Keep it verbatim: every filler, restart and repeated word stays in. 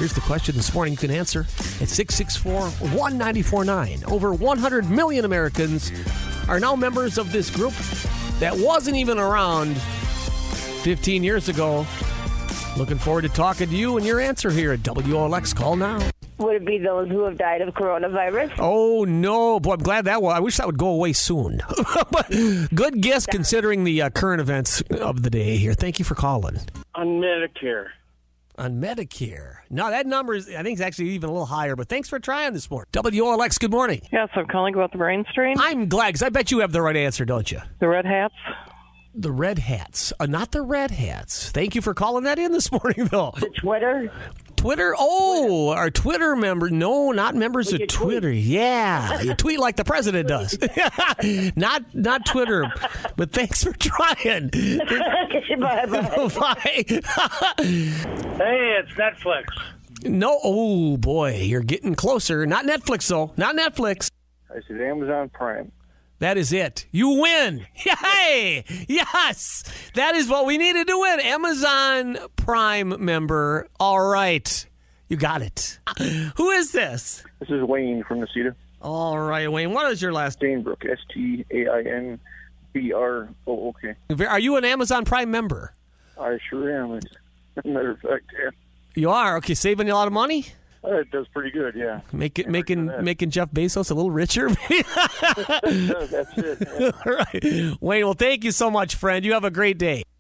Here's the question this morning. You can answer at six six four, one nine four nine. Over one hundred million Americans are now members of this group that wasn't even around fifteen years ago. Looking forward to talking to you and your answer here at W O L X. Call now. Would it be those who have died of coronavirus? Oh, no. Boy, I'm glad that was. I wish that would go away soon. But good guess considering the uh, current events of the day here. Thank you for calling. On Medicare. On Medicare. No, that number is, I think, is actually even a little higher, but thanks for trying this morning. W O L X, good morning. Yes, I'm calling about the brain strain. I'm glad, because I bet you have the right answer, don't you? The red hats. The red hats. Uh, not the red hats. Thank you for calling that in this morning, though. The Twitter? Twitter? Oh, our Twitter member. No, not members Would of Twitter. Tweet? Yeah. You tweet like the president does. not not Twitter. But thanks for trying. Bye-bye. Bye. Hey, it's Netflix. No. Oh, boy. You're getting closer. Not Netflix, though. Not Netflix. I said Amazon Prime. That is it. You win. Hey, yes. That is what we needed to win. Amazon Prime member. All right. You got it. Who is this? This is Wayne from Necedah. All right, Wayne. What is your last name? Stainbrook. S T A I N B R O O K. Are you an Amazon Prime member? I sure am. As a matter of fact, yeah. You are? Okay, saving you a lot of money? Uh, it does pretty good, yeah. Make it, making making Jeff Bezos a little richer? That's it. Yeah. All right. Wayne, well, thank you so much, friend. You have a great day.